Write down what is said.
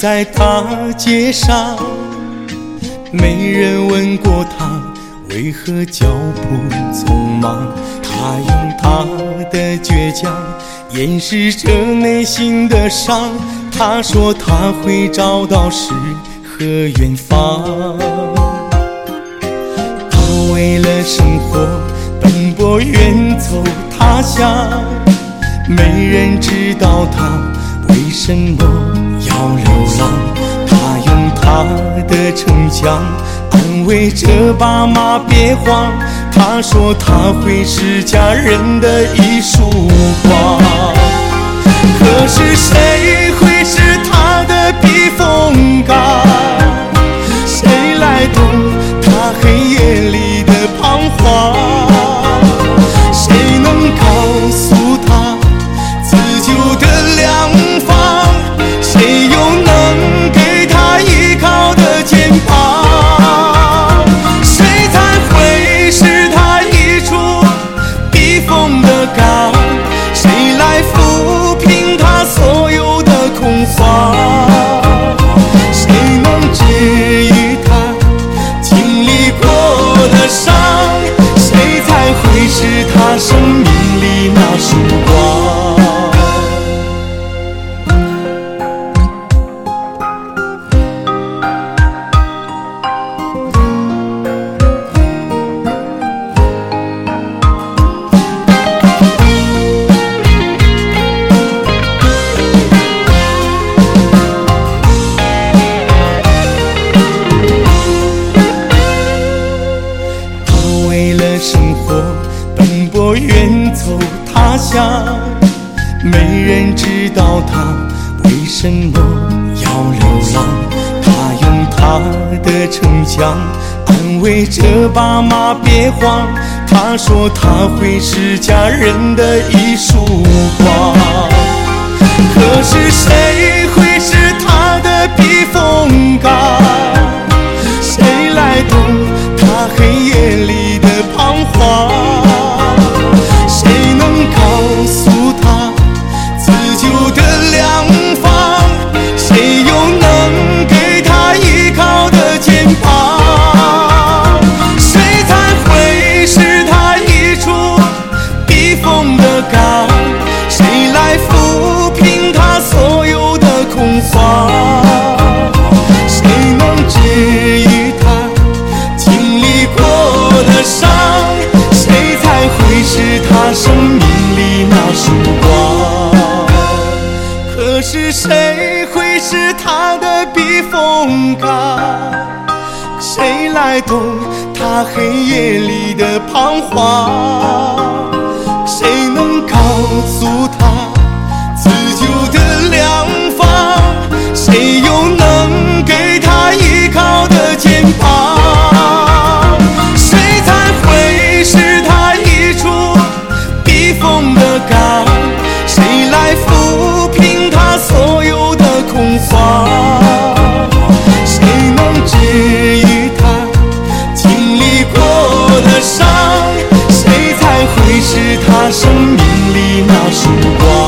在大街上，没人问过他为何脚步匆忙。他用他的倔强掩饰着内心的伤。他说他会找到诗和远方。他为了生活奔波远走他乡，没人知道他为什么要流浪。他用他的逞强安慰着爸妈别慌。他说他会是家人的一束光。可是谁会是他的避风港？谁来懂他黑夜里的彷徨？谁能告诉他自救的良方？谁又能给他依靠的肩膀？谁才会是他一处避风的港？谁来抚平他所有的恐慌？谁能治愈他经历过的伤？谁才会是他生命里那束光？奔波远走他乡，没人知道他为什么要流浪。他用他的逞强安慰着爸妈别慌。他说他会是家人的一束光。可是谁会是他的避风港？谁来懂他黑夜里的彷徨？谁能告诉他自救的良方？谁又能给他依靠的肩膀？谁才会是他一处避风的港？谁来抚平他所有的恐慌？谁能治愈他经历过的伤？谁才会是他生命里那束光？可是谁会是他的避风港？谁来懂他黑夜里的彷徨？谁能告诉他自救的良方？谁又能给他依靠的肩膀？谁才会是他一处避风的港？谁来抚平他所有的恐慌？谁能治愈他经历过的伤？谁才会是他生命里那束光？